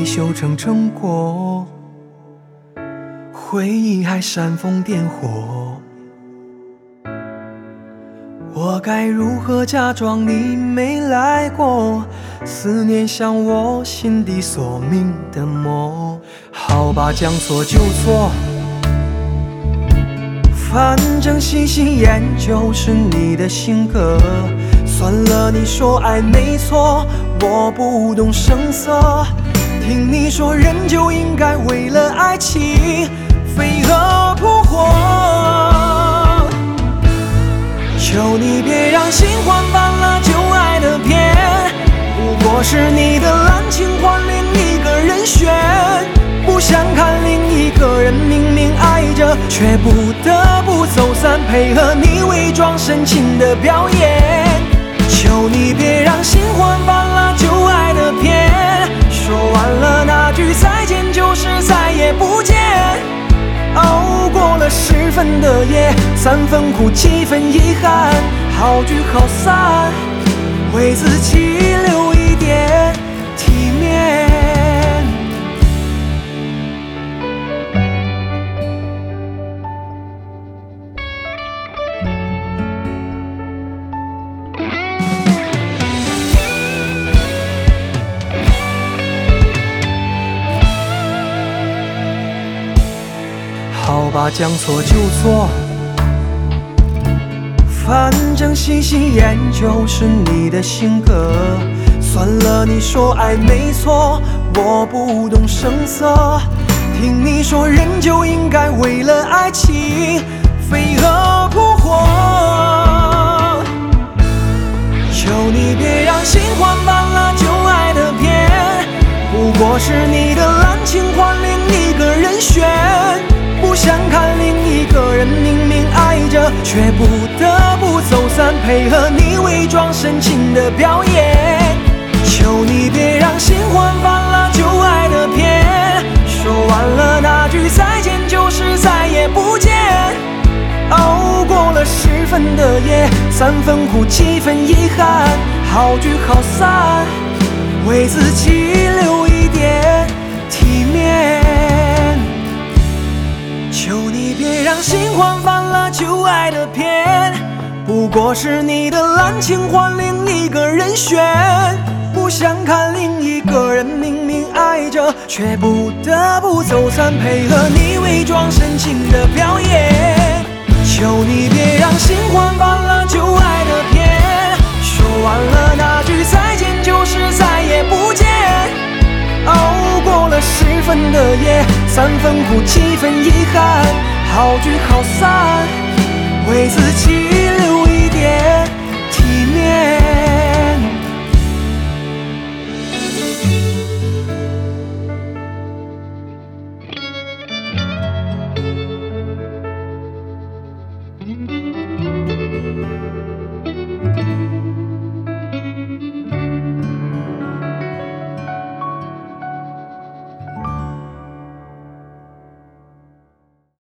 修成正果，回忆还煽风点火。我该如何假装你没来过？思念像我心底所铭的魔。好吧，将错就错，反正喜新厌旧是你的性格。算了，你说爱没错，我不动声色。听你说人就应该为了爱情飞蛾扑火，求你别让心慌犯了旧爱的偏，不过是你的滥情换另一个人选。不想看另一个人明明爱着，却不得不走散，配合你伪装深情的表演。求你别让心慌犯了旧爱的偏，说完了那句再见就是再也不见。熬过了10分的夜，3分苦7分遗憾，好聚好散，为自己留一点体面。好吧，将错就错，反正喜新厌旧是你的性格。算了，你说爱没错，我不动声色。听你说人就应该为了爱情飞蛾扑火，求你别让心慌犯了旧爱的偏，不过是你的滥情换另一个人选。不想看另一个人明明爱着，却不得不走散，配合你伪装深情的表演。求你别让心慌犯了旧爱的偏，说完了那句再见就是再也不见。熬过了10分的夜，3分苦7分遗憾，好聚好散，为自己留一点体面。求你别让心慌犯了旧爱的偏，不过是你的滥情换另一个人选。不想看另一个人明明爱着，却不得不走散，配合你伪装深情的表演。求你别让心慌犯了旧爱的偏，说完了那句再见就是再也不见。熬过了10分的夜，3分苦7分遗憾，好聚好散，为自己留一点体面。